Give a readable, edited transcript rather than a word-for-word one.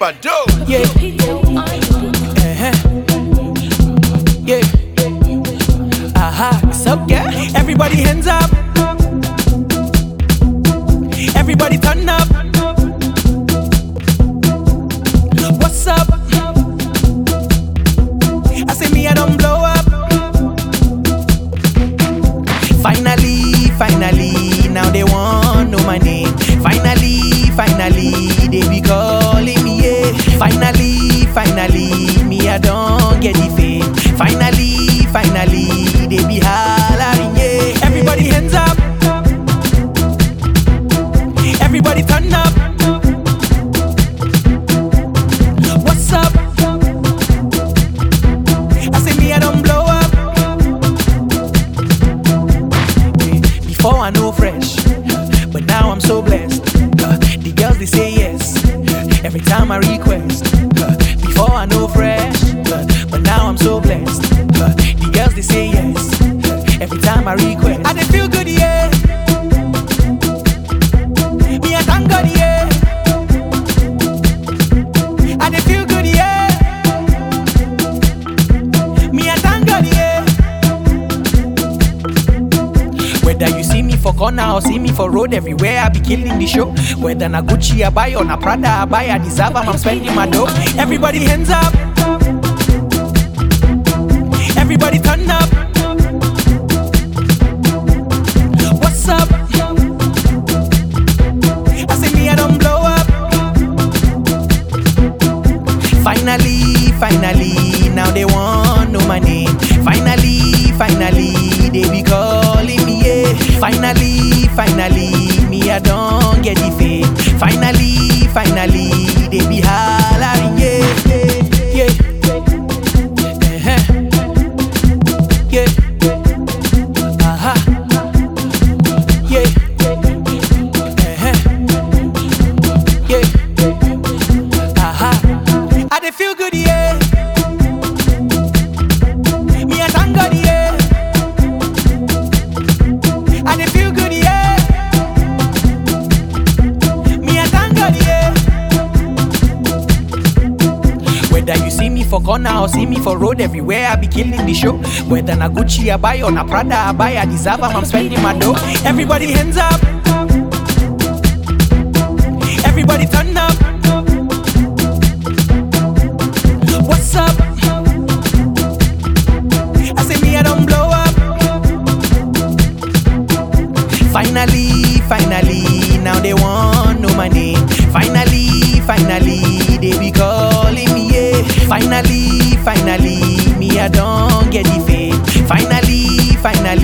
Bado. Yeah. Yeah. Aha. What's up, yeah? Everybody hands up. Everybody turn up. What's up? I say me, I don't blow up. Finally, now they want know my name. Finally, they be calling me, yeah. Finally, me I don't get the fame. Finally, they be hollering, yeah. Everybody hands up. Everybody turn up. What's up? I say me I don't blow up. Before I know fresh, but now I'm so blessed. The girls they say yes every time I request. Before I know fresh, but now I'm so blessed. The girls they say yes every time I request. I dey feel good, yeah. Me I thank God, yeah. I dey feel good, yeah. Me I thank God, yeah. Whether you see me for corner or see me for road, everywhere I be killing the show. Whether na Gucci I buy or na Prada I buy, I deserve I'm spending my dough. Everybody hands up. Everybody turn up. What's up? I say me I don't blow up. Finally, now they want know my name. Finally, they be calling me, yeah. Finally, me I don't get the fame. Finally, they be hollering, yeah. Yeah. Aha. Yeah. Yeah. Aha. I dey feel good, yeah. Me I thank God, yeah. I dey feel good, yeah. Me I thank God, yeah. Whether you see me for corner or see me for road, everywhere I be killing the show. Whether na Gucci I buy or na Prada I buy, I deserve I'm spending my dough. Everybody hands up. Everybody turn up. What's up? I say me I don't blow up. Finally, now they want know my name. Finally, they be calling me, yeah. Finally, me I don't get the fame. Finally,